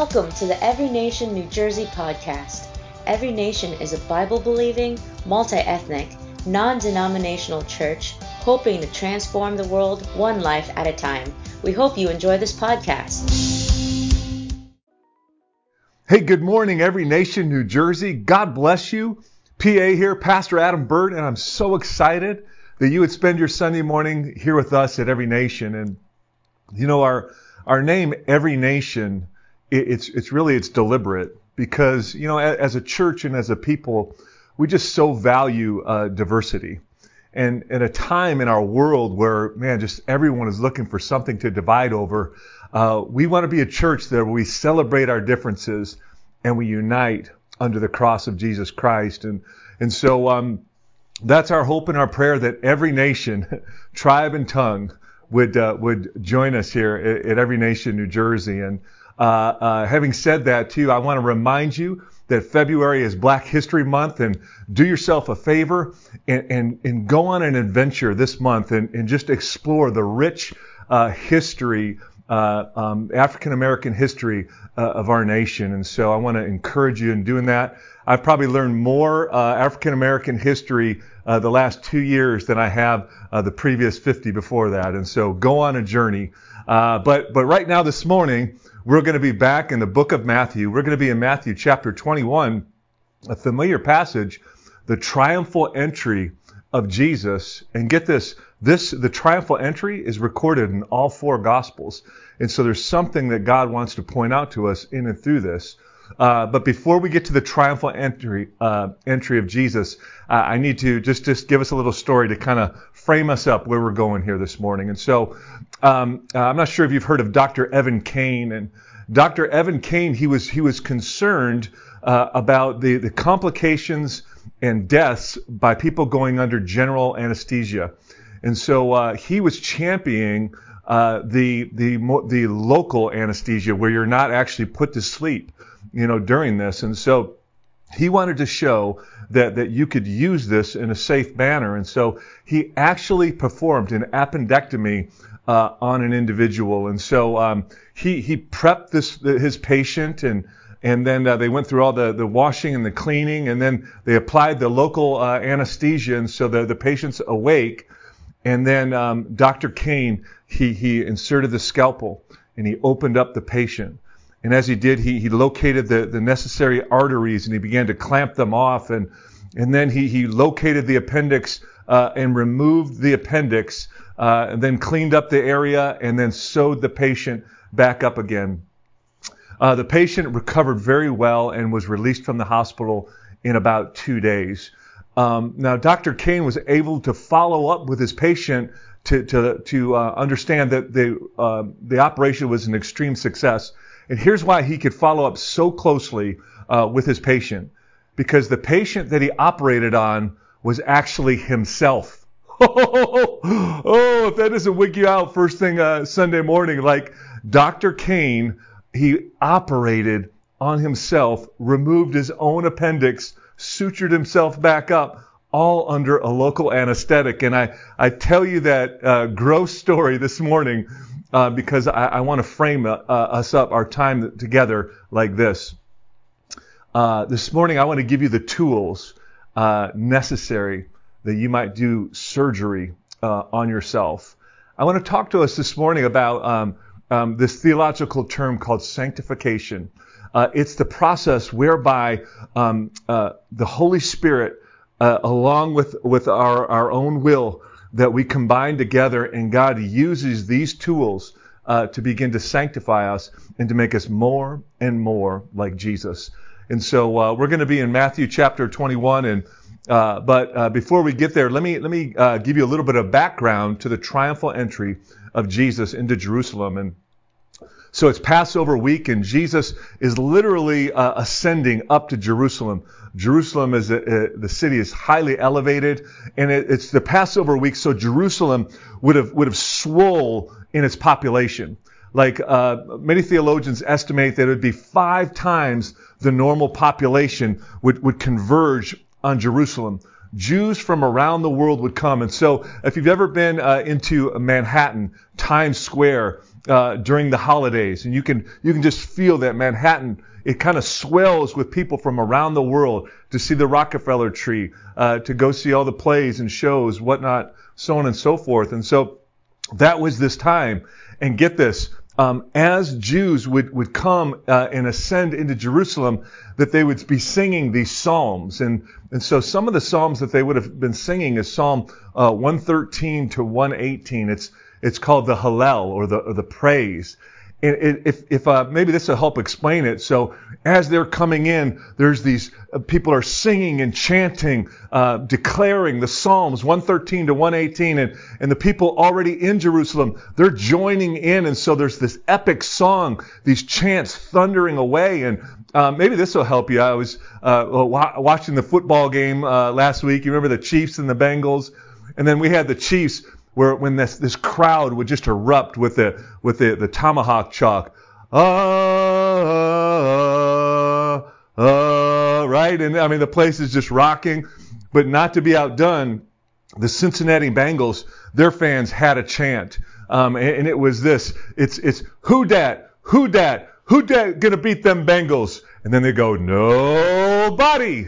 Welcome to the Every Nation New Jersey podcast. Every Nation is a Bible-believing, multi-ethnic, non-denominational church hoping to transform the world one life at a time. We hope you enjoy this podcast. Hey, good morning, Every Nation New Jersey. God bless you. PA here, Pastor Adam Bird, and I'm so excited that you would spend your Sunday morning here with us at Every Nation. And you know, our name, Every Nation, it's deliberate because, you know, as a church and as a people, we just so value diversity. And at a time in our world where, man, just everyone is looking for something to divide over, we want to be a church that we celebrate our differences and we unite under the cross of Jesus Christ. And so that's our hope and our prayer, that every nation, tribe and tongue would join us here at Every Nation New Jersey. And having said that too, I want to remind you that February is Black History Month, and do yourself a favor and go on an adventure this month and just explore the rich history, African American history of our nation. And so I want to encourage you in doing that. I've probably learned more African American history the last 2 years than I have the previous 50 before that. And so go on a journey. But right now this morning, we're going to be back in the book of Matthew. We're going to be in Matthew chapter 21, a familiar passage, the triumphal entry of Jesus. And get this, the triumphal entry is recorded in all four Gospels. And so there's something that God wants to point out to us in and through this. But before we get to the triumphal entry of Jesus, I need to just give us a little story to kind of frame us up where we're going here this morning. And so I'm not sure if you've heard of Dr. Evan Kane. And Dr. Evan Kane, he was concerned about the complications and deaths by people going under general anesthesia. And so he was championing the local anesthesia, where you're not actually put to sleep, you know, during this. And so he wanted to show that you could use this in a safe manner. And so he actually performed an appendectomy on an individual. And so he prepped his patient, and then they went through all the washing and the cleaning, and then they applied the local anesthesia, and so the patient's awake. And then Dr. Kane, he inserted the scalpel and he opened up the patient. And as he did, he located the necessary arteries and he began to clamp them off. And then he located the appendix and removed the appendix, and then cleaned up the area and then sewed the patient back up again. The patient recovered very well and was released from the hospital in about 2 days. Now, Dr. Kane was able to follow up with his patient to understand that the operation was an extreme success. And here's why he could follow up so closely with his patient. Because the patient that he operated on was actually himself. Oh, if that doesn't wig you out first thing Sunday morning, like Dr. Kane, he operated on himself, removed his own appendix, sutured himself back up, all under a local anesthetic. And I tell you that gross story this morning because I want to frame us up, our time together, like this. This morning, I want to give you the tools necessary that you might do surgery on yourself. I want to talk to us this morning about this theological term called sanctification. It's the process whereby the Holy Spirit, along with our own will, that we combine together, and God uses these tools to begin to sanctify us and to make us more and more like Jesus. And so we're going to be in Matthew chapter 21, but before we get there, let me give you a little bit of background to the triumphal entry of Jesus into Jerusalem. And so it's Passover week, and Jesus is literally ascending up to Jerusalem. Jerusalem is the city is highly elevated, and it's the Passover week, so Jerusalem would have swole in its population. Like many theologians estimate that it would be 5 times the normal population would converge on Jerusalem. Jews from around the world would come. And so if you've ever been into Manhattan, Times Square, during the holidays, and you can just feel that Manhattan, it kind of swells with people from around the world to see the Rockefeller tree, to go see all the plays and shows, whatnot, so on and so forth. And so that was this time. And get this, as Jews would come and ascend into Jerusalem, that they would be singing these psalms. And so some of the psalms that they would have been singing is Psalm 113 to 118. It's called the Hallel, or the praise. And if maybe this will help explain it. So as they're coming in, there's these people are singing and chanting, declaring the Psalms 113 to 118, and the people already in Jerusalem, they're joining in, and so there's this epic song, these chants thundering away. And maybe this will help you. I was watching the football game last week. You remember the Chiefs and the Bengals, and then we had the Chiefs, when this crowd would just erupt with the tomahawk chalk, right? And I mean, the place is just rocking. But not to be outdone, the Cincinnati Bengals, their fans had a chant, and it was this: it's who dat gonna beat them Bengals? And then they go, nobody.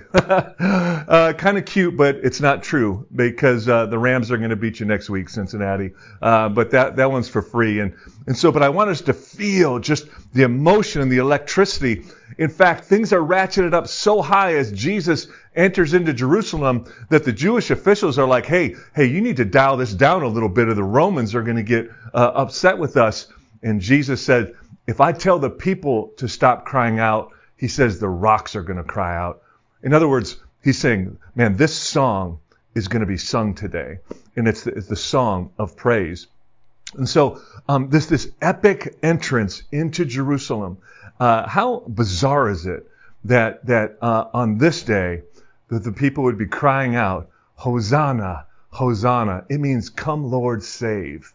Kind of cute, but it's not true, because the Rams are going to beat you next week, Cincinnati. But that one's for free. And so, but I want us to feel just the emotion and the electricity. In fact, things are ratcheted up so high as Jesus enters into Jerusalem that the Jewish officials are like, hey, you need to dial this down a little bit, or the Romans are going to get upset with us. And Jesus said, if I tell the people to stop crying out, he says the rocks are going to cry out. In other words, he's saying, man, this song is going to be sung today. And it's the song of praise. And so this epic entrance into Jerusalem, how bizarre is it that on this day that the people would be crying out, Hosanna, Hosanna. It means, come Lord, save.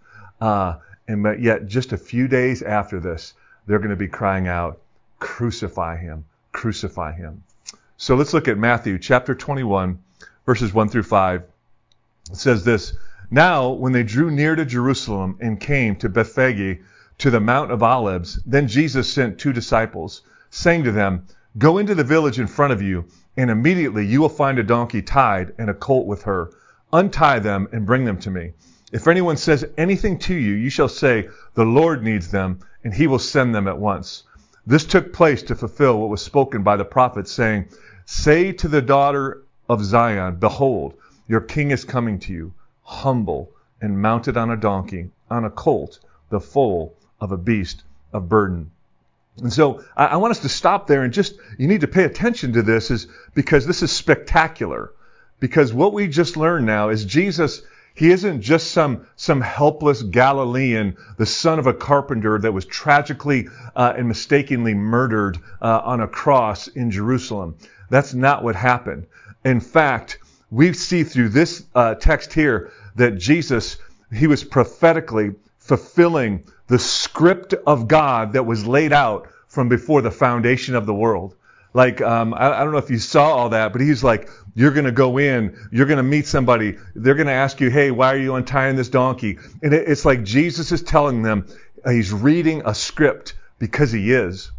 And yet just a few days after this, they're going to be crying out, crucify him, crucify him. So let's look at Matthew chapter 21, verses 1 through 5. It says this: Now, when they drew near to Jerusalem and came to Bethphage, to the Mount of Olives, then Jesus sent 2 disciples, saying to them, Go into the village in front of you, and immediately you will find a donkey tied and a colt with her. Untie them and bring them to me. If anyone says anything to you, you shall say, The Lord needs them, and he will send them at once. This took place to fulfill what was spoken by the prophet, saying, Say to the daughter of Zion, Behold, your king is coming to you, humble and mounted on a donkey, on a colt, the foal of a beast of burden. And so I want us to stop there and you need to pay attention to this, is because this is spectacular. Because what we just learned now is Jesus, he isn't just some helpless Galilean, the son of a carpenter that was tragically and mistakenly murdered on a cross in Jerusalem. That's not what happened. In fact, we see through this text here that Jesus, he was prophetically fulfilling the script of God that was laid out from before the foundation of the world. Like, I don't know if you saw all that, but he's like, you're going to go in, you're going to meet somebody, they're going to ask you, hey, why are you untying this donkey? And it's like Jesus is telling them, he's reading a script, because he is.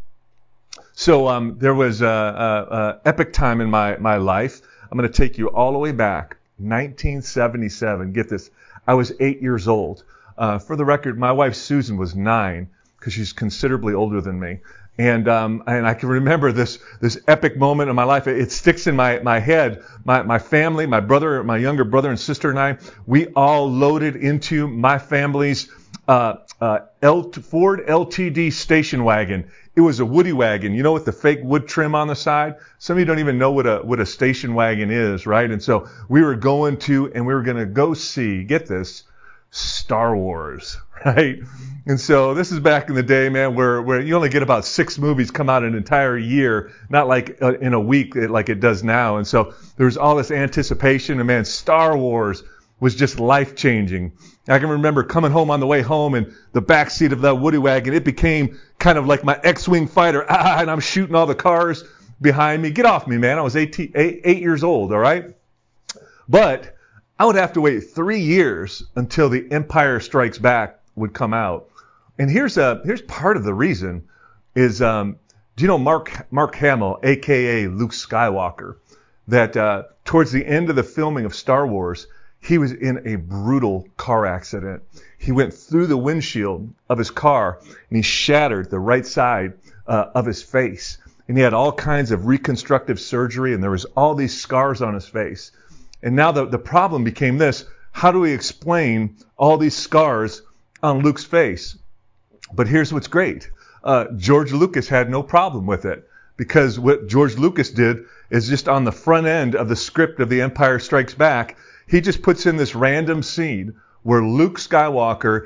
So there was a epic time in my life. I'm going to take you all the way back, 1977. Get this, I was 8 years old. For the record, my wife Susan was 9, because she's considerably older than me. And I can remember this epic moment in my life. It sticks in my head. My family, my brother, my younger brother and sister and I, we all loaded into my family's Ford LTD station wagon. It was a woody wagon, you know, with the fake wood trim on the side. Some of you don't even know what a station wagon is, right? And so we were going to go see, get this, Star Wars, right? And so this is back in the day, man, where you only get about 6 movies come out an entire year, not like in a week like it does now. And so there was all this anticipation, and man, Star Wars was just life-changing. I can remember coming home on the way home, and the back seat of that woody wagon, it became kind of like my X-Wing fighter, and I'm shooting all the cars behind me. Get off me, man. I was 8 years old, all right? But I would have to wait 3 years until The Empire Strikes Back would come out. And here's part of the reason is, do you know Mark Hamill, a.k.a. Luke Skywalker, that towards the end of the filming of Star Wars, he was in a brutal car accident. He went through the windshield of his car and he shattered the right side of his face. And he had all kinds of reconstructive surgery and there was all these scars on his face. And now the problem became this: how do we explain all these scars on Luke's face? But here's what's great. George Lucas had no problem with it, because what George Lucas did is just on the front end of the script of The Empire Strikes Back, he just puts in this random scene where Luke Skywalker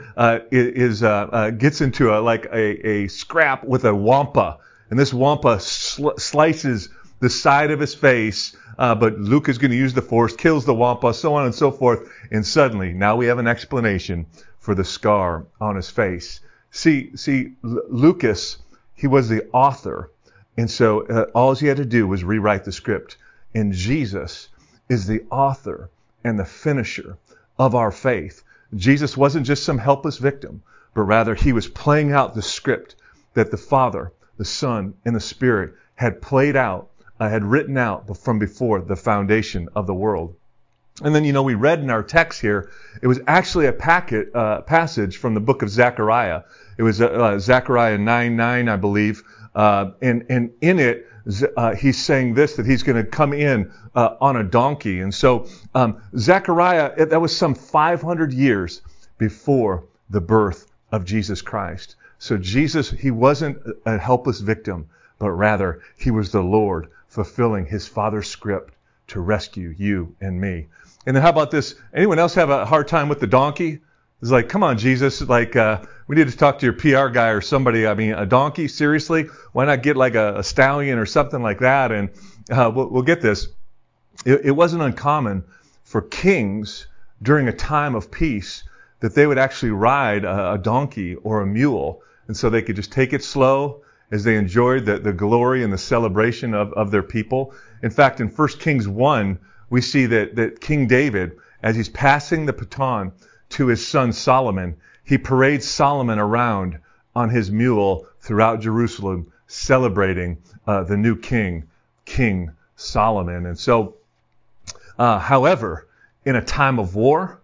gets into a scrap with a wampa, and this wampa slices the side of his face, but Luke is going to use the Force, kills the wampa, so on and so forth, and suddenly now we have an explanation for the scar on his face. See, Lucas, he was the author, and so all he had to do was rewrite the script. And Jesus is the author and the finisher of our faith. Jesus wasn't just some helpless victim, but rather he was playing out the script that the Father, the Son, and the Spirit had played out, had written out from before the foundation of the world. And then, we read in our text here, it was actually a passage from the book of Zechariah. It was Zechariah 9:9, I believe. And in it, he's saying this, that he's going to come in on a donkey. And so Zechariah, that was some 500 years before the birth of Jesus Christ. So Jesus, he wasn't a helpless victim, but rather he was the Lord fulfilling his Father's script to rescue you and me. And then how about this? Anyone else have a hard time with the donkey? It's like, come on, Jesus, we need to talk to your PR guy or somebody. I mean, a donkey? Seriously? Why not get like a stallion or something like that? And we'll get this. It wasn't uncommon for kings during a time of peace that they would actually ride a donkey or a mule. And so they could just take it slow as they enjoyed the glory and the celebration of their people. In fact, in 1 Kings 1, we see that King David, as he's passing the baton to his son Solomon, he parades Solomon around on his mule throughout Jerusalem, celebrating the new king, King Solomon. And so, however, in a time of war,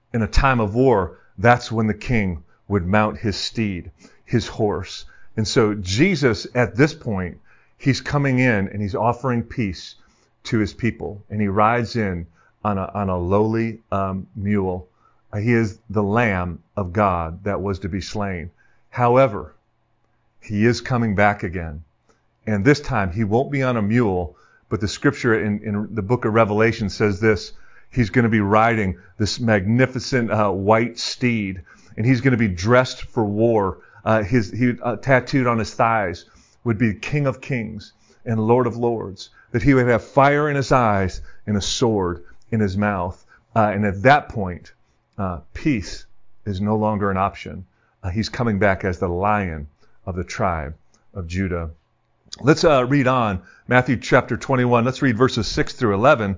that's when the king would mount his steed, his horse. And so Jesus, at this point, he's coming in and he's offering peace to his people. And he rides in on a lowly mule. He is the Lamb of God that was to be slain. However, he is coming back again. And this time he won't be on a mule, but the scripture in the book of Revelation says this: he's going to be riding this magnificent white steed, and he's going to be dressed for war. Tattooed on his thighs would be King of Kings and Lord of Lords, that he would have fire in his eyes and a sword in his mouth. And at that point, peace is no longer an option. He's coming back as the Lion of the tribe of Judah. Let's read on. Matthew chapter 21. Let's read verses 6 through 11.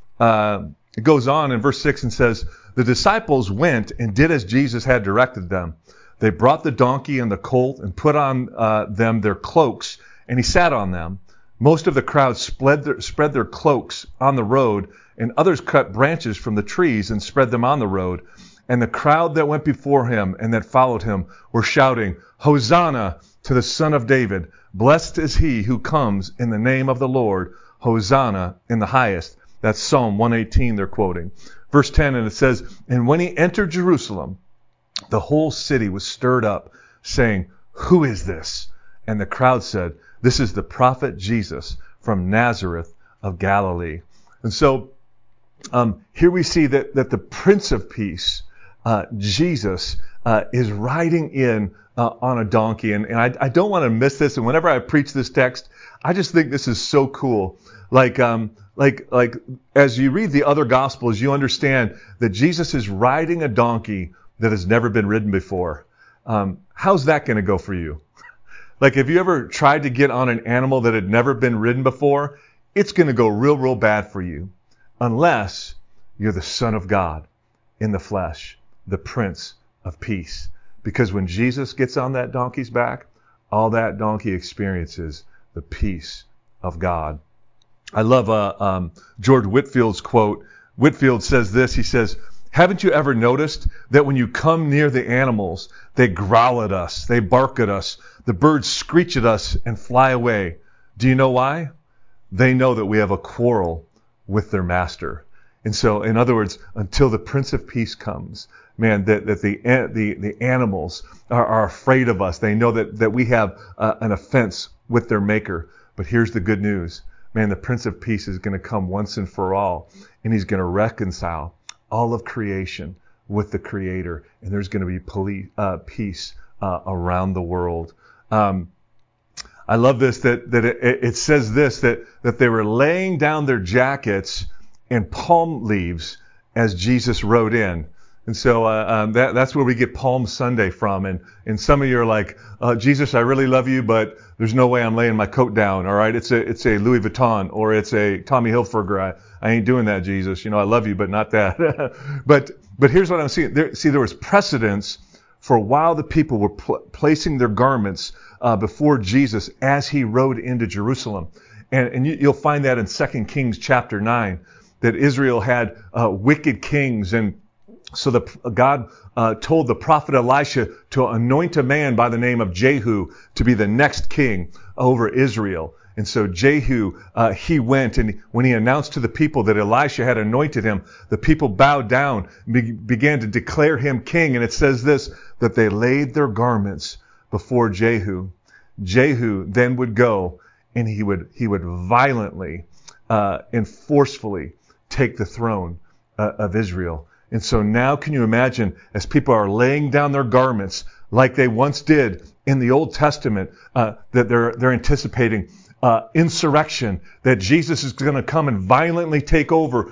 It goes on in verse 6 and says, "The disciples went and did as Jesus had directed them. They brought the donkey and the colt and put on them their cloaks, and he sat on them. Most of the crowd spread their cloaks on the road, and others cut branches from the trees and spread them on the road. And the crowd that went before him and that followed him were shouting, 'Hosanna to the Son of David. Blessed is he who comes in the name of the Lord. Hosanna in the highest.'" That's Psalm 118 they're quoting. Verse 10, and it says, "And when he entered Jerusalem, the whole city was stirred up, saying, 'Who is this?' And the crowd said, 'This is the prophet Jesus from Nazareth of Galilee.'" And so here we see that the Prince of Peace, Jesus, is riding in on a donkey. And I don't want to miss this. And whenever I preach this text, I just think this is so cool. Like as you read the other Gospels, you understand that Jesus is riding a donkey that has never been ridden before. How's that going to go for you? Like, have you ever tried to get on an animal that had never been ridden before? It's going to go real bad for you, unless you're the Son of God in the flesh, the Prince of Peace. Because when Jesus gets on that donkey's back, all that donkey experiences the peace of God. I love George Whitfield's quote. Whitfield says this. He says, "Haven't you ever noticed that when you come near the animals, they growl at us, they bark at us, the birds screech at us and fly away? Do you know why? They know that we have a quarrel with their master." And so, in other words, until the Prince of Peace comes, man, that the animals are afraid of us. They know that we have an offense with their maker. But here's the good news. Man, the Prince of Peace is going to come once and for all, and he's going to reconcile all of creation with the Creator, and there's going to be peace around the world. I love this, that it says this, that they were laying down their jackets and palm leaves as Jesus rode in. And so that's where we get Palm Sunday from. And some of you are like, Jesus, I really love you, but there's no way I'm laying my coat down. All right, it's a Louis Vuitton or it's a Tommy Hilfiger. I ain't doing that, Jesus. I love you, but not that. but here's what I'm seeing. There was precedence for while the people were placing their garments before Jesus as he rode into Jerusalem. And you'll find that in 2 Kings chapter 9, that Israel had wicked kings. And so God told the prophet Elisha to anoint a man by the name of Jehu to be the next king over Israel. And so Jehu, he went, and when he announced to the people that Elisha had anointed him, the people bowed down, began to declare him king. And it says this, that they laid their garments before Jehu. Jehu then would go, and he would violently and forcefully take the throne of Israel. And so now can you imagine, as people are laying down their garments like they once did in the Old Testament, that they're anticipating insurrection, that Jesus is going to come and violently take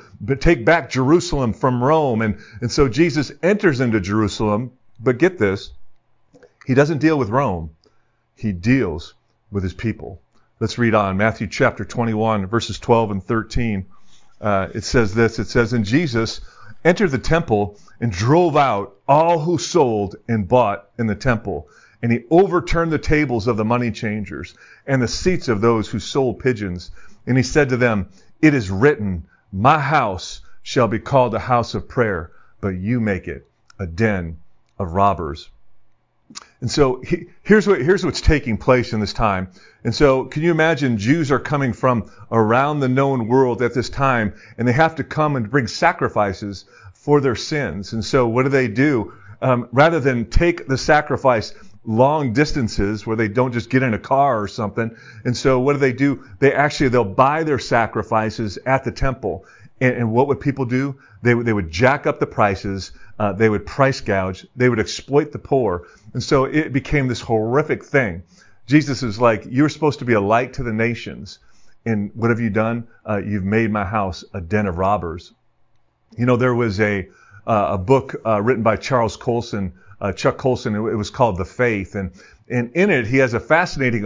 back Jerusalem from Rome. And so Jesus enters into Jerusalem, but get this, he doesn't deal with Rome. He deals with his people. Let's read on. Matthew chapter 21, verses 12 and 13. It says this, it says, "And Jesus entered the temple and drove out all who sold and bought in the temple. And he overturned the tables of the money changers and the seats of those who sold pigeons. And he said to them, 'It is written, my house shall be called a house of prayer, but you make it a den of robbers.'" And so here's what's taking place in this time. And so can you imagine, Jews are coming from around the known world at this time, and they have to come and bring sacrifices for their sins. And so what do? Rather than take the sacrifice long distances where they don't just get in a car or something. And so what do? They'll buy their sacrifices at the temple. And what would people do? They would jack up the prices. They would price gouge. They would exploit the poor. And so it became this horrific thing. Jesus is like, you're supposed to be a light to the nations. And what have you done? You've made my house a den of robbers. There was a book written by Chuck Colson. It was called The Faith. And in it, he has a fascinating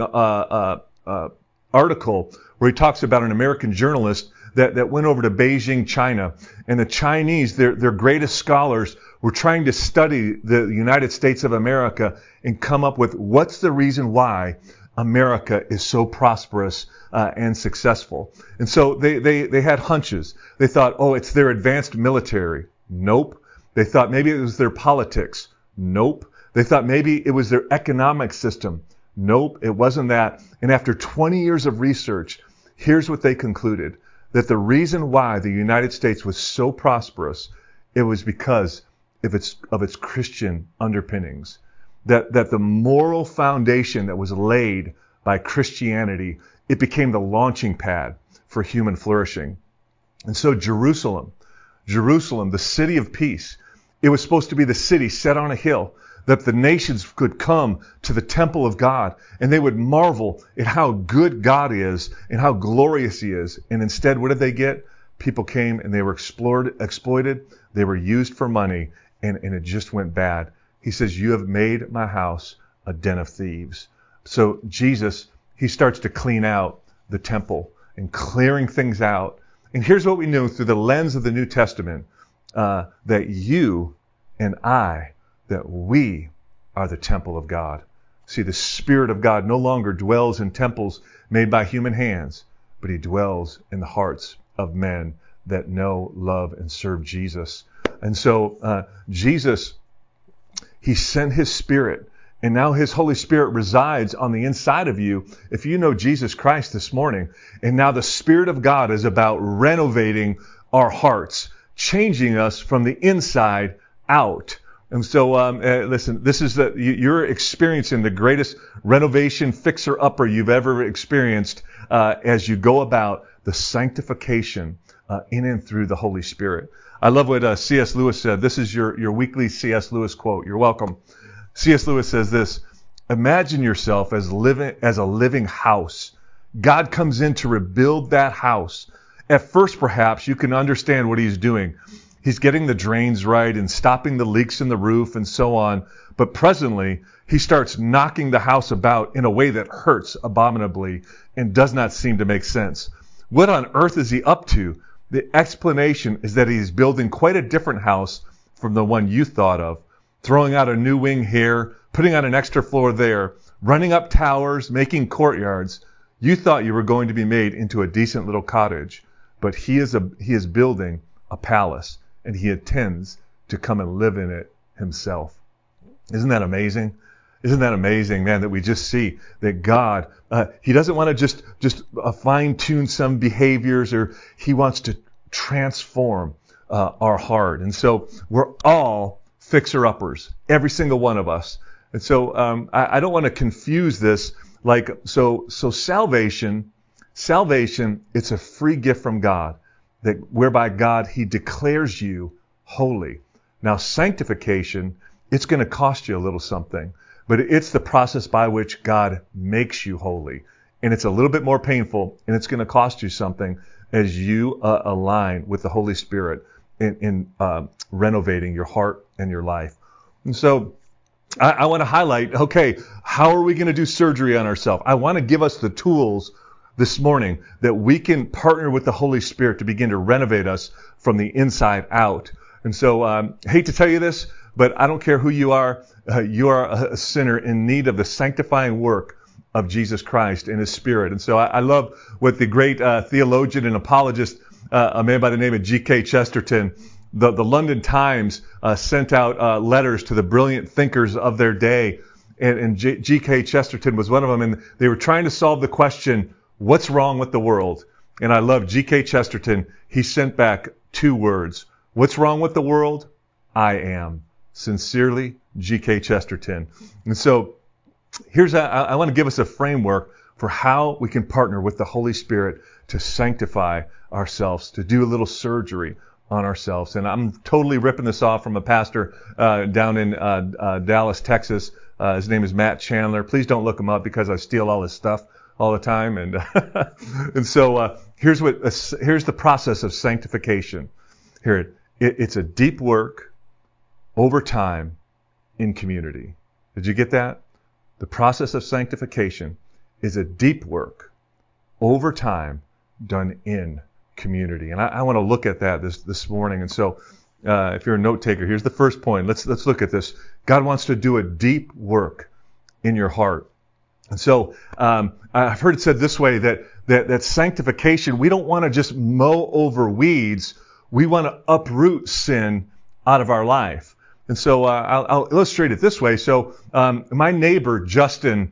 article where he talks about an American journalist that went over to Beijing, China. And the Chinese, their greatest scholars, were trying to study the United States of America and come up with what's the reason why America is so prosperous and successful. And so they had hunches. They thought, it's their advanced military. Nope. They thought maybe it was their politics. Nope. They thought maybe it was their economic system. Nope, it wasn't that. And after 20 years of research, here's what they concluded. That the reason why the United States was so prosperous, it was because of its Christian underpinnings. That the moral foundation that was laid by Christianity, it became the launching pad for human flourishing. And so Jerusalem, the city of peace, it was supposed to be the city set on a hill that the nations could come to the temple of God and they would marvel at how good God is and how glorious He is. And instead, what did they get? People came and they were exploited. They were used for money, and it just went bad. He says, "You have made my house a den of thieves." So Jesus, He starts to clean out the temple and clearing things out. And here's what we know through the lens of the New Testament, that you and I, that we are the temple of God. See, the Spirit of God no longer dwells in temples made by human hands, but he dwells in the hearts of men that know, love, and serve Jesus. And so Jesus, he sent his Spirit, and now his Holy Spirit resides on the inside of you if you know Jesus Christ this morning. And now the Spirit of God is about renovating our hearts, changing us from the inside out. And so, listen, this is you're experiencing the greatest renovation fixer-upper you've ever experienced as you go about the sanctification in and through the Holy Spirit. I love what C.S. Lewis said. This is your weekly C.S. Lewis quote. You're welcome. C.S. Lewis says this: imagine yourself as a living house. God comes in to rebuild that house. At first, perhaps, you can understand what he's doing. He's getting the drains right and stopping the leaks in the roof and so on. But presently, he starts knocking the house about in a way that hurts abominably and does not seem to make sense. What on earth is he up to? The explanation is that he's building quite a different house from the one you thought of. Throwing out a new wing here, putting on an extra floor there, running up towers, making courtyards. You thought you were going to be made into a decent little cottage, but he is building a palace, and he intends to come and live in it himself. Isn't that amazing? Isn't that amazing, man, that we just see that God, he doesn't want to just fine-tune some behaviors, or he wants to transform our heart. And so we're all fixer-uppers, every single one of us. And so I don't want to confuse this. So salvation, it's a free gift from God, that whereby God, he declares you holy. Now, sanctification, it's going to cost you a little something, but it's the process by which God makes you holy. And it's a little bit more painful, and it's going to cost you something as you align with the Holy Spirit in renovating your heart and your life. And so I want to highlight, okay, how are we going to do surgery on ourselves? I want to give us the tools this morning that we can partner with the Holy Spirit to begin to renovate us from the inside out. And so, hate to tell you this, but I don't care who you are a sinner in need of the sanctifying work of Jesus Christ and his Spirit. And so I love what the great theologian and apologist, a man by the name of G.K. Chesterton, the London Times sent out letters to the brilliant thinkers of their day. And G.K. Chesterton was one of them. And they were trying to solve the question, what's wrong with the world? And I love G.K. Chesterton. He sent back 2 words. What's wrong with the world? I am. Sincerely, G.K. Chesterton. And so I want to give us a framework for how we can partner with the Holy Spirit to sanctify ourselves, to do a little surgery on ourselves. And I'm totally ripping this off from a pastor down in Dallas, Texas. His name is Matt Chandler. Please don't look him up because I steal all his stuff all the time. And and so here's the process of sanctification. It's a deep work over time in community. Did you get that? The process of sanctification is a deep work over time done in community. And I want to look at that this morning. And so if you're a note taker, here's the first point. Let's look at this. God wants to do a deep work in your heart. And so I've heard it said this way, that sanctification, we don't want to just mow over weeds. We want to uproot sin out of our life. And so I'll illustrate it this way. So my neighbor, Justin,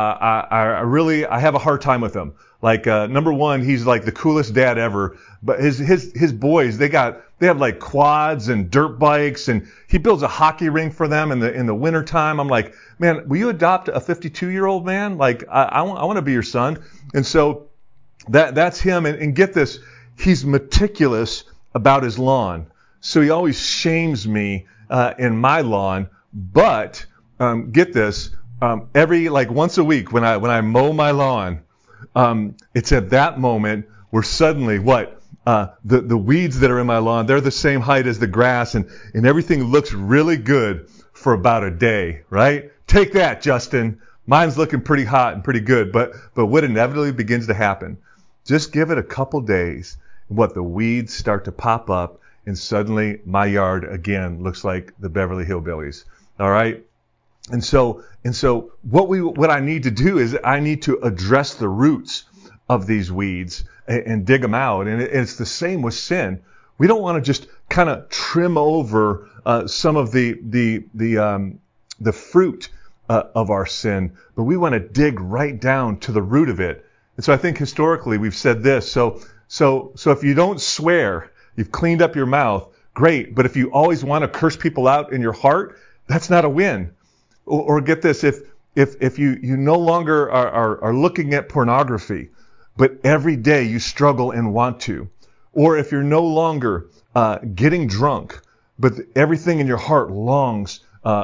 I have a hard time with him. Like, number one, he's like the coolest dad ever. But his boys, they have like quads and dirt bikes, and he builds a hockey rink for them in the winter time. I'm like, man, will you adopt a 52-year-old man? Like, I want to be your son. And so that's him. And get this, he's meticulous about his lawn. So he always shames me in my lawn. But get this, once a week when I mow my lawn, it's at that moment where suddenly the weeds that are in my lawn, they're the same height as the grass, and everything looks really good for about a day, right? Take that, Justin. Mine's looking pretty hot and pretty good, but what inevitably begins to happen, just give it a couple days, the weeds start to pop up, and suddenly my yard again looks like the Beverly Hillbillies. All right? And so what I need to do is I need to address the roots of these weeds and dig them out. And it's the same with sin. We don't want to just kind of trim over some of the fruit of our sin, but we want to dig right down to the root of it. And so I think historically we've said this. So if you don't swear, you've cleaned up your mouth, great. But if you always want to curse people out in your heart, that's not a win. Or get this, if you no longer are looking at pornography, but every day you struggle and want to, or if you're no longer getting drunk, but everything in your heart longs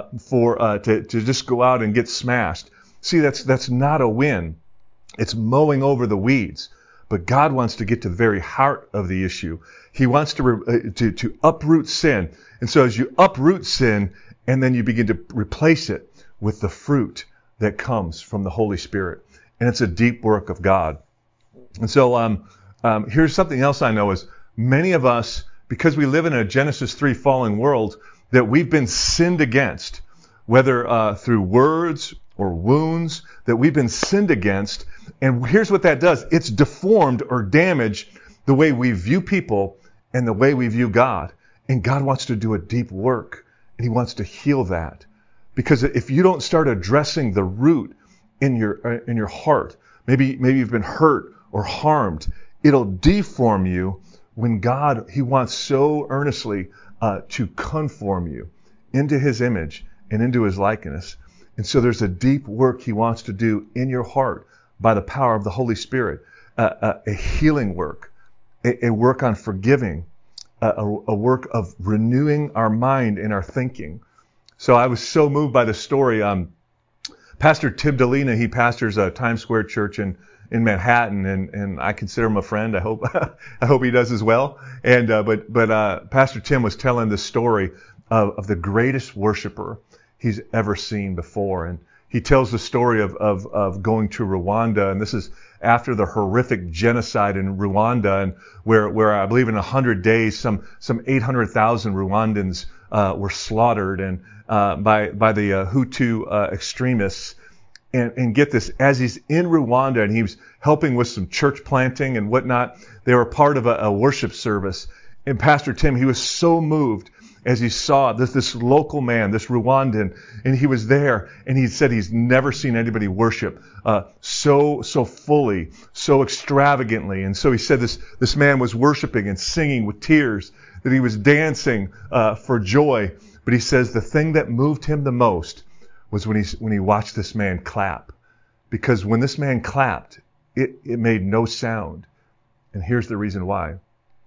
to just go out and get smashed. See, that's not a win. It's mowing over the weeds. But God wants to get to the very heart of the issue. He wants to uproot sin. And so as you uproot sin, and then you begin to replace it with the fruit that comes from the Holy Spirit. And it's a deep work of God. And so here's something else I know is many of us, because we live in a Genesis 3 fallen world, that we've been sinned against, whether through words or wounds, that we've been sinned against. And here's what that does. It's deformed or damaged the way we view people and the way we view God. And God wants to do a deep work, and He wants to heal that. Because if you don't start addressing the root in your heart, maybe you've been hurt or harmed, it'll deform you when God, He wants so earnestly to conform you into His image and into His likeness. And so there's a deep work He wants to do in your heart by the power of the Holy Spirit, a healing work, a work on forgiving, a work of renewing our mind and our thinking. So I was so moved by the story. Pastor Tim Delina, he pastors a Times Square church in Manhattan, and I consider him a friend. I hope I hope he does as well. And but Pastor Tim was telling the story of the greatest worshiper he's ever seen before, and he tells the story of going to Rwanda, and this is after the horrific genocide in Rwanda, and where I believe in 100 days some 800,000 Rwandans were slaughtered and by the Hutu extremists. And get this, as he's in Rwanda and he was helping with some church planting and whatnot, they were part of a worship service. And Pastor Tim, he was so moved as he saw this local man, this Rwandan, and he was there, and he said he's never seen anybody worship so fully, so extravagantly. And so he said this man was worshiping and singing with tears, that he was dancing for joy. But he says the thing that moved him the most was when he watched this man clap. Because when this man clapped, it made no sound. And here's the reason why.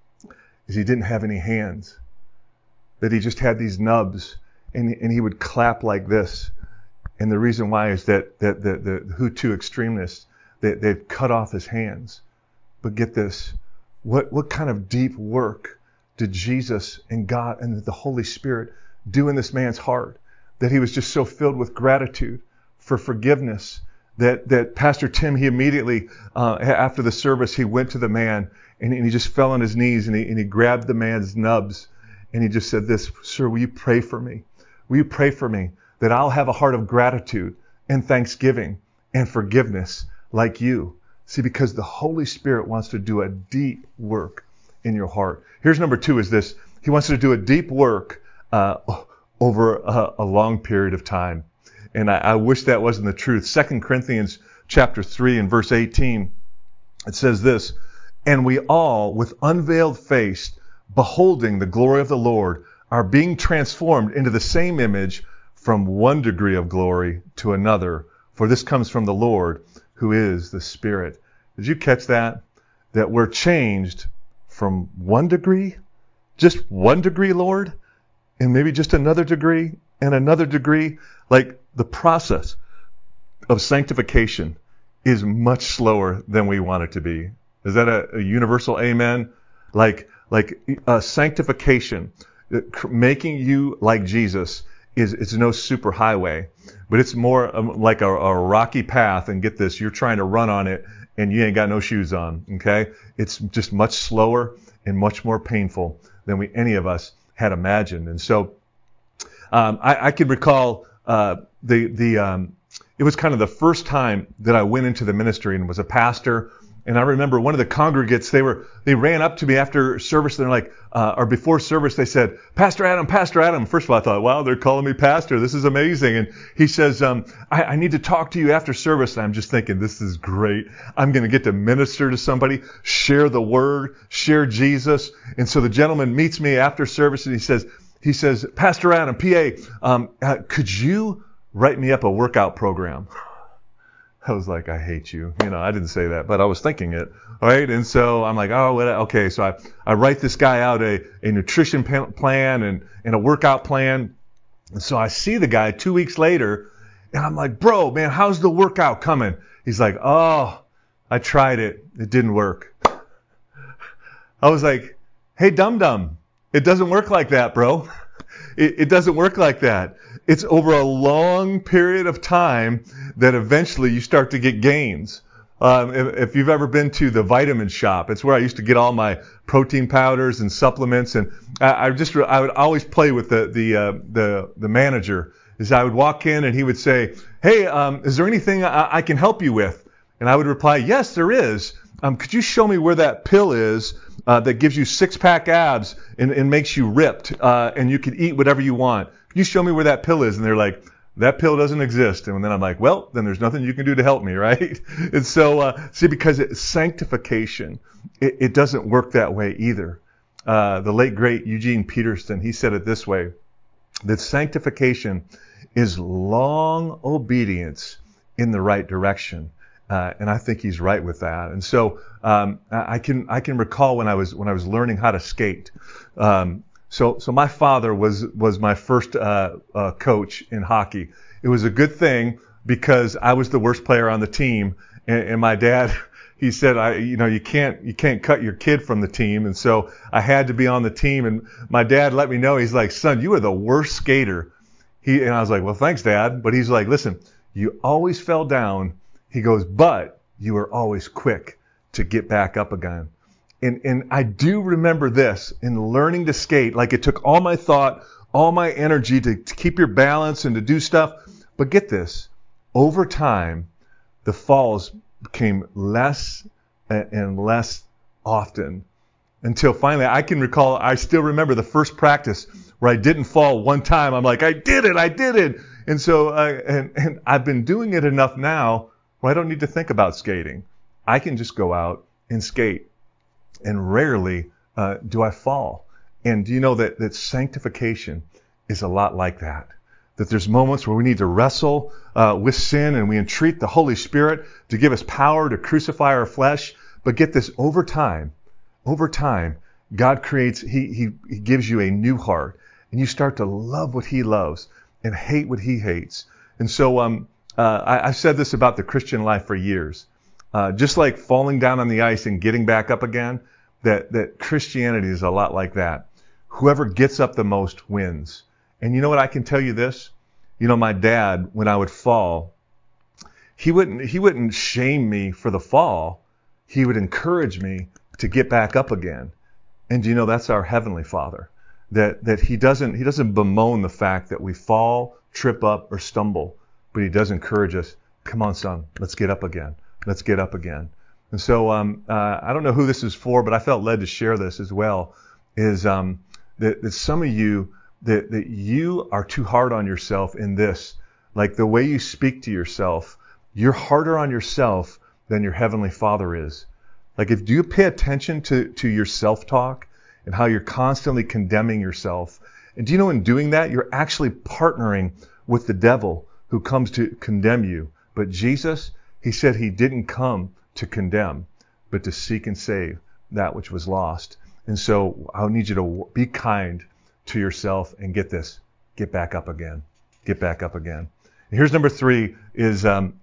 Is he didn't have any hands. That he just had these nubs, and he would clap like this. And the reason why is that the Hutu extremists, they've cut off his hands. But get this, what kind of deep work did Jesus and God and the Holy Spirit do in this man's heart? That he was just so filled with gratitude for forgiveness that Pastor Tim, he immediately, after the service, he went to the man and he just fell on his knees and he grabbed the man's nubs. And he just said this, "Sir, will you pray for me? Will you pray for me that I'll have a heart of gratitude and thanksgiving and forgiveness like you?" See, because the Holy Spirit wants to do a deep work in your heart. Here's number 2 is this. He wants to do a deep work over a long period of time. And I wish that wasn't the truth. 2 Corinthians chapter 3 and verse 18, it says this, "And we all, with unveiled face, beholding the glory of the Lord, are being transformed into the same image from one degree of glory to another. For this comes from the Lord, who is the Spirit." Did you catch that? That we're changed from one degree, just one degree, Lord, and maybe just another degree and another degree. Like the process of sanctification is much slower than we want it to be. Is that a universal amen? Like sanctification, making you like Jesus it's no super highway, but it's more like a rocky path. And get this, you're trying to run on it and you ain't got no shoes on. Okay, it's just much slower and much more painful than any of us had imagined. And so I can recall it was kind of the first time that I went into the ministry and was a pastor. And I remember one of the congregates, they ran up to me after service, and they're like, or before service, they said, Pastor Adam, Pastor Adam. First of all, I thought, wow, they're calling me pastor. This is amazing. And he says, I need to talk to you after service. And I'm just thinking, this is great. I'm going to get to minister to somebody, share the word, share Jesus. And so the gentleman meets me after service, and he says, Pastor Adam, PA, could you write me up a workout program? I was like, I hate you. I didn't say that, but I was thinking it, right? And so I'm like, oh, well, okay. So I write this guy out a nutrition plan and a workout plan. And so I see the guy 2 weeks later, and I'm like, bro, man, how's the workout coming? He's like, oh, I tried it. It didn't work. I was like, hey, dum-dum, it doesn't work like that, bro. It doesn't work like that. It's over a long period of time that eventually you start to get gains. If you've ever been to the vitamin shop, it's where I used to get all my protein powders and supplements. And I would always play with the manager. Is I would walk in and he would say, hey, is there anything I can help you with? And I would reply, yes, there is. Could you show me where that pill is that gives you 6-pack abs and makes you ripped and you can eat whatever you want? Can you show me where that pill is? And they're like, that pill doesn't exist. And then I'm like, well, then there's nothing you can do to help me, right? And so, because it's sanctification, it doesn't work that way either. The late, great Eugene Peterson, he said it this way, that sanctification is long obedience in the right direction. And I think he's right with that. And so I can recall when I was learning how to skate. So my father was my first coach in hockey. It was a good thing because I was the worst player on the team, and my dad, he said, you can't cut your kid from the team, and so I had to be on the team. And my dad let me know, he's like, son, you are the worst skater. And I was like, well, thanks, Dad. But he's like, listen, you always fell down. He goes, but you were always quick to get back up again. And I do remember this in learning to skate, like it took all my thought, all my energy to keep your balance and to do stuff. But get this, over time, the falls became less and less often until finally I still remember the first practice where I didn't fall one time. I'm like, I did it. And so, and I've been doing it enough now where I don't need to think about skating. I can just go out and skate. And rarely do I fall. And do you know that sanctification is a lot like that? That there's moments where we need to wrestle with sin and we entreat the Holy Spirit to give us power to crucify our flesh. But get this, over time, God creates, He gives you a new heart. And you start to love what He loves and hate what He hates. And so I've said this about the Christian life for years. Just like falling down on the ice and getting back up again, that Christianity is a lot like that. Whoever gets up the most wins. And you know what? I can tell you this. My dad, when I would fall, he wouldn't shame me for the fall. He would encourage me to get back up again. And that's our Heavenly Father. That He doesn't bemoan the fact that we fall, trip up, or stumble, but He does encourage us. Come on, son, let's get up again. Let's get up again. And so I don't know who this is for, but I felt led to share this as well, is that some of you, that you are too hard on yourself in this. Like the way you speak to yourself, you're harder on yourself than your Heavenly Father is. Like do you pay attention to your self-talk and how you're constantly condemning yourself? And do you know in doing that, you're actually partnering with the devil who comes to condemn you. But Jesus, He said He didn't come to condemn, but to seek and save that which was lost. And so I need you to be kind to yourself and get this, get back up again. Get back up again. And here's number 3 is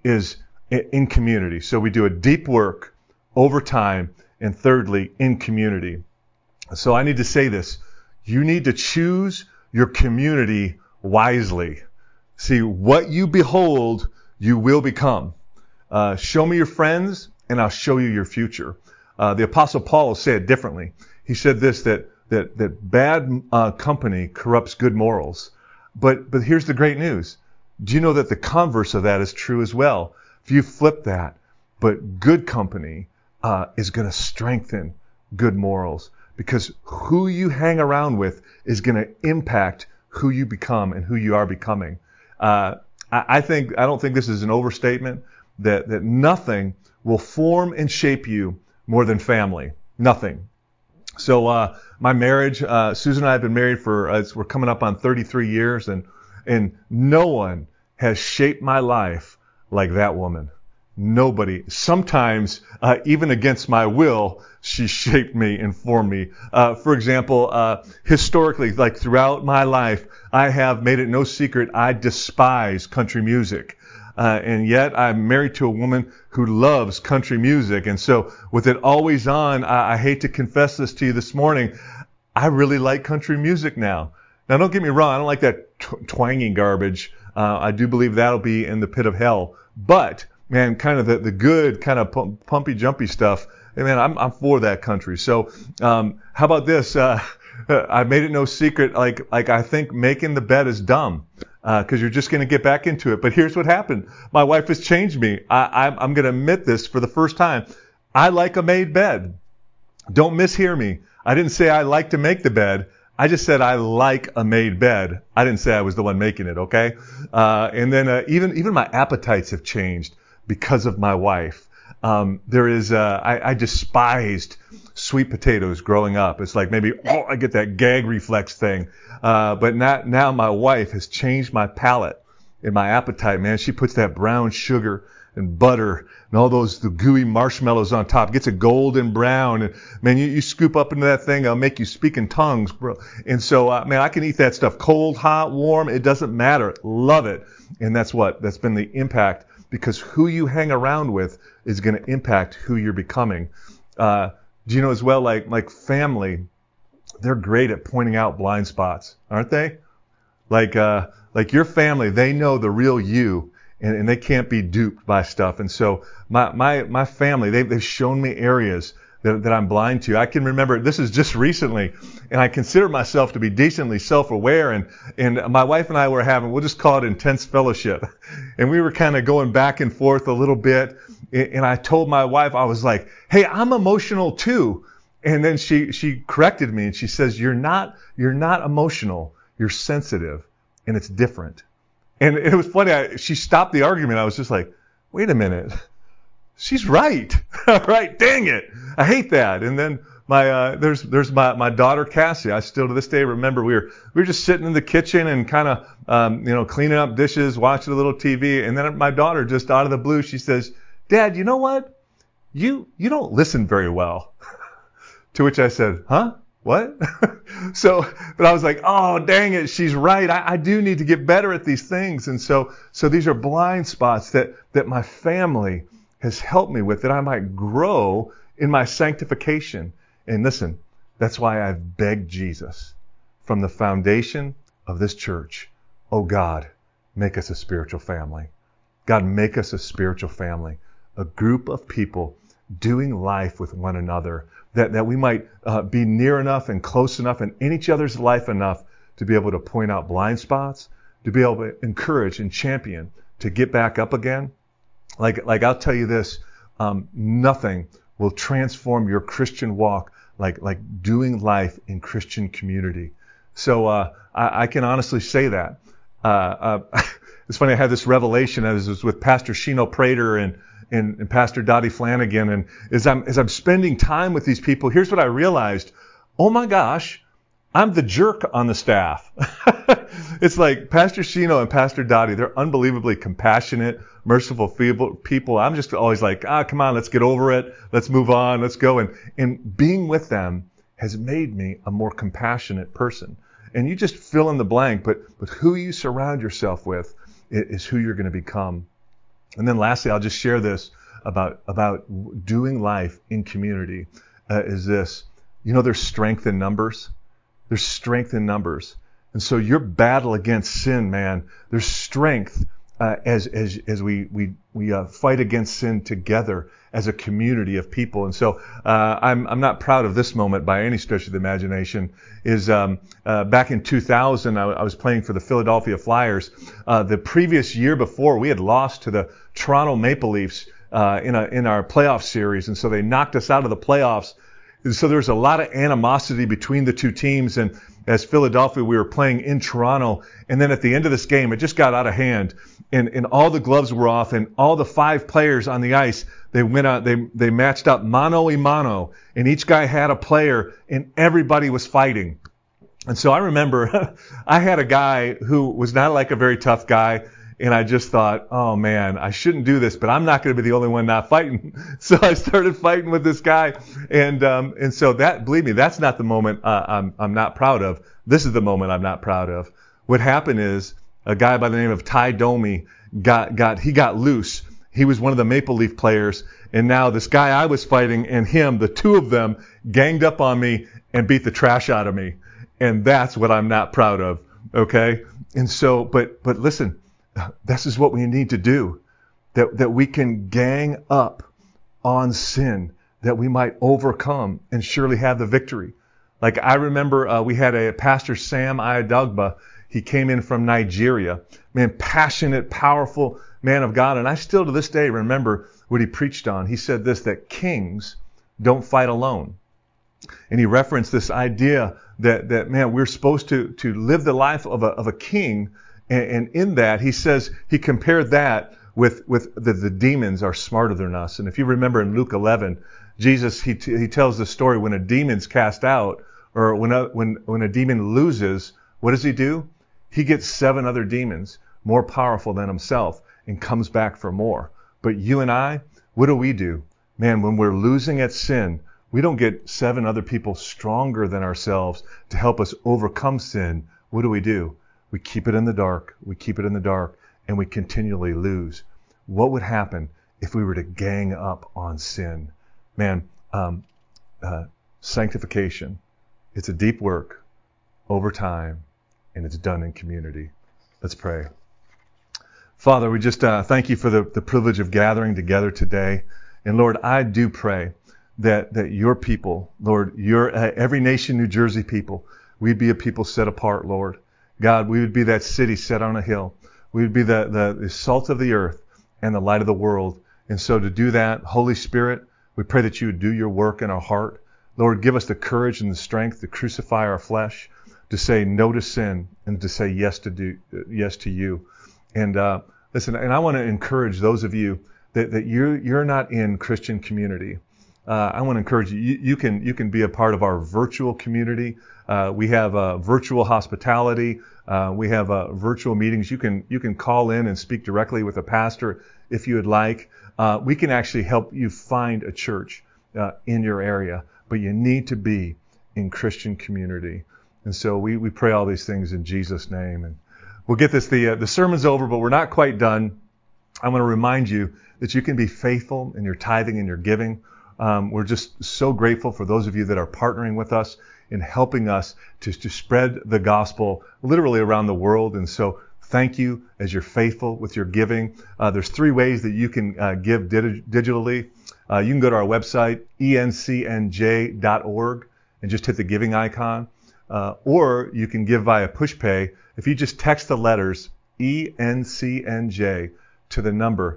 in community. So we do a deep work over time, and thirdly, in community. So I need to say this. You need to choose your community wisely. See, what you behold, you will become. Show me your friends, and I'll show you your future. The Apostle Paul will say it differently. He said this, that bad company corrupts good morals. But here's the great news. do you know that the converse of that is true as well? If you flip that, but good company is going to strengthen good morals, because who you hang around with is going to impact who you become and who you are becoming. I don't think this is an overstatement that nothing will form and shape you more than family. Nothing. So my marriage, Susan and I have been married for we're coming up on 33 years, and no one has shaped my life like that woman. Nobody. Sometimes, even against my will, she shaped me and formed me. For example, historically, like throughout my life, I have made it no secret I despise country music. And yet I'm married to a woman who loves country music. And so with it always on, I hate to confess this to you this morning, I really like country music now. Now, don't get me wrong. I don't like that twanging garbage. I do believe that'll be in the pit of hell. But, man, kind of the good, kind of pumpy, jumpy stuff, hey, man, I'm for that country. So how about this? I made it no secret, like I think making the bed is dumb. Because you're just going to get back into it. But here's what happened. My wife has changed me. I'm going to admit this for the first time. I like a made bed. Don't mishear me. I didn't say I like to make the bed. I just said I like a made bed. I didn't say I was the one making it, okay? And then even my appetites have changed because of my wife. I despised sweet potatoes growing up. It's like maybe, I get that gag reflex thing. But now my wife has changed my palate and my appetite, man. She puts that brown sugar and butter and all the gooey marshmallows on top. Gets a golden brown. And man, you scoop up into that thing, it'll make you speak in tongues, bro. And so, man, I can eat that stuff cold, hot, warm. It doesn't matter. Love it. And that's been the impact, because who you hang around with is going to impact who you're becoming. Do you know as well, like family, they're great at pointing out blind spots, aren't they? Like your family, they know the real you, and they can't be duped by stuff. And so my family, they've shown me areas that I'm blind to. I can remember, this is just recently, and I consider myself to be decently self-aware, and my wife and I were having, we'll just call it intense fellowship. And we were kind of going back and forth a little bit, and I told my wife, I was like, hey, I'm emotional too. And then she corrected me, and she says, you're not emotional, you're sensitive, and it's different. And it was funny, she stopped the argument. I was just like, wait a minute. She's right. Right. Dang it. I hate that. And then there's my daughter Cassie. I still to this day remember we were just sitting in the kitchen and kind of cleaning up dishes, watching a little TV, and then my daughter, just out of the blue, she says, Dad, you know what? You don't listen very well. To which I said, huh? What? But I was like, oh, dang it, she's right. I do need to get better at these things. And so these are blind spots that my family has helped me with, that I might grow in my sanctification. And listen, that's why I've begged Jesus from the foundation of this church, oh God, make us a spiritual family. God, make us a spiritual family, a group of people doing life with one another, that we might be near enough and close enough and in each other's life enough to be able to point out blind spots, to be able to encourage and champion, to get back up again. Like I'll tell you this, nothing will transform your Christian walk like doing life in Christian community. So I can honestly say that. It's funny, I had this revelation. I was with Pastor Shino Prater and Pastor Dottie Flanagan, and as I'm spending time with these people, here's what I realized. Oh my gosh, I'm the jerk on the staff. It's like Pastor Shino and Pastor Dottie, they're unbelievably compassionate, merciful people. I'm just always like, come on, let's get over it. Let's move on. Let's go. And being with them has made me a more compassionate person. And you just fill in the blank, but who you surround yourself with is who you're going to become. And then lastly, I'll just share this about doing life in community, is this. There's strength in numbers. There's strength in numbers. And so your battle against sin, man, there's strength as we fight against sin together as a community of people. And so I'm not proud of this moment by any stretch of the imagination. Is back in 2000, I was playing for the Philadelphia Flyers. The previous year before, we had lost to the Toronto Maple Leafs in our playoff series, and so they knocked us out of the playoffs. And so there was a lot of animosity between the two teams. And as Philadelphia, we were playing in Toronto. And then at the end of this game, it just got out of hand. And all the gloves were off, and all the 5 players on the ice, they went out, they matched up mano a mano, and each guy had a player, and everybody was fighting. And so I remember I had a guy who was not like a very tough guy, and I just thought, oh man, I shouldn't do this, but I'm not going to be the only one not fighting. So I started fighting with this guy, and so that, believe me, that's not the moment I'm not proud of. This is the moment I'm not proud of. What happened is a guy by the name of Ty Domi got loose. He was one of the Maple Leaf players, and now this guy I was fighting and him, the two of them, ganged up on me and beat the trash out of me. And that's what I'm not proud of, okay? And so, but listen, this is what we need to do, that we can gang up on sin, that we might overcome and surely have the victory. Like I remember we had a Pastor Sam Ayadagba. He came in from Nigeria. Man, passionate, powerful man of God. And I still to this day remember what he preached on. He said this, that kings don't fight alone. And he referenced this idea that man, we're supposed to live the life of a king. And in that, he says, he compared that with the demons are smarter than us. And if you remember in Luke 11, Jesus, he tells the story when a demon's cast out, or when a demon loses, what does he do? He gets 7 other demons more powerful than himself and comes back for more. But you and I, what do? Man, when we're losing at sin, we don't get 7 other people stronger than ourselves to help us overcome sin. What do? We keep it in the dark. We keep it in the dark, and we continually lose. What would happen if we were to gang up on sin? Man, sanctification. It's a deep work over time, and it's done in community. Let's pray. Father, we just thank you for the privilege of gathering together today. And Lord, I do pray that your people, Lord, your Every Nation New Jersey people, we'd be a people set apart, Lord. God, we would be that city set on a hill. We would be the salt of the earth and the light of the world. And so to do that, Holy Spirit, we pray that you would do your work in our heart. Lord, give us the courage and the strength to crucify our flesh, to say no to sin, and to say yes to you. And listen, and I want to encourage those of you that you're not in Christian community. I want to encourage you. You can be a part of our virtual community. We have virtual hospitality. We have virtual meetings. You can call in and speak directly with a pastor if you would like. We can actually help you find a church in your area, but you need to be in Christian community. And so we pray all these things in Jesus' name. And we'll get this. The sermon's over, but we're not quite done. I want to remind you that you can be faithful in your tithing and your giving. We're just so grateful for those of you that are partnering with us in helping us to spread the gospel literally around the world. And so thank you as you're faithful with your giving. There's 3 ways that you can give digitally. You can go to our website, encnj.org, and just hit the giving icon. Or you can give via PushPay. If you just text the letters ENCNJ to the number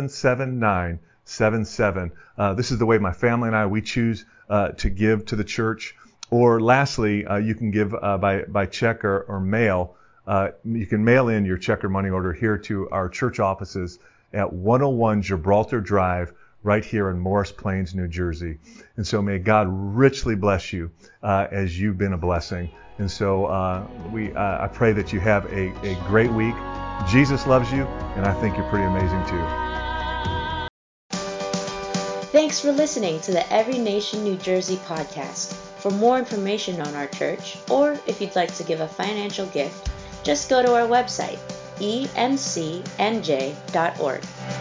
77977. This is the way my family and I, we choose to give to the church. Or lastly, you can give by check or mail. You can mail in your check or money order here to our church offices at 101 Gibraltar Drive, right here in Morris Plains, New Jersey. And so may God richly bless you as you've been a blessing. And so I pray that you have a great week. Jesus loves you, and I think you're pretty amazing too. Thanks for listening to the Every Nation New Jersey podcast. For more information on our church, or if you'd like to give a financial gift, just go to our website, emcnj.org.